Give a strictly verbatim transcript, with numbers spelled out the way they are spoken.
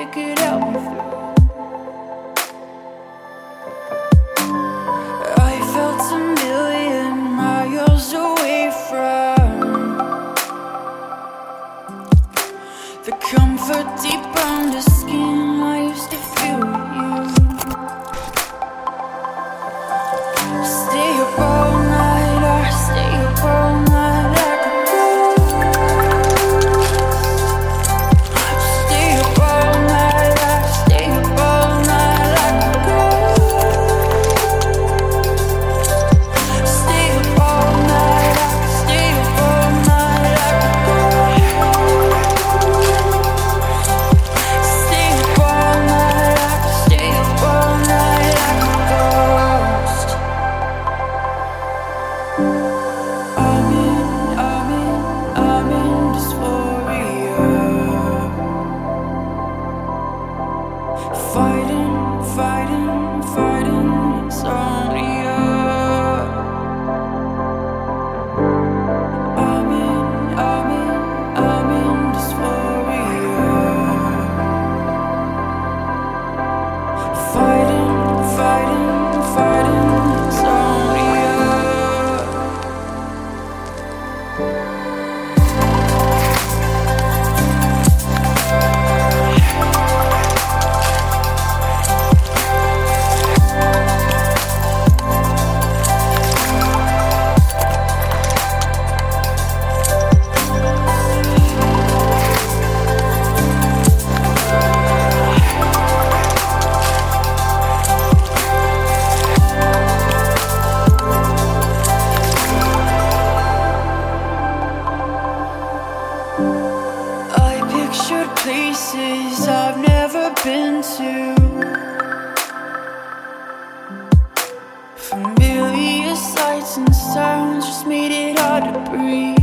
it could help me through. I felt a million miles away from the comfort deep under skin I used to feel with you. Stay up all night, I stay up all night like a ghost. Stay up all night, I stay up all night like a ghost. Stay up all night, I stay up all night like a ghost. Stay up all night, I stay up all night like a ghost. I'm in, I'm in, I'm in dysphoria. Fighting, fighting, fighting insomnia. I'm in, I'm in, I'm in dysphoria. Fighting, fighting, fighting insomnia. I pictured places I've never been to. Familiar sights and sounds just made it hard to breathe.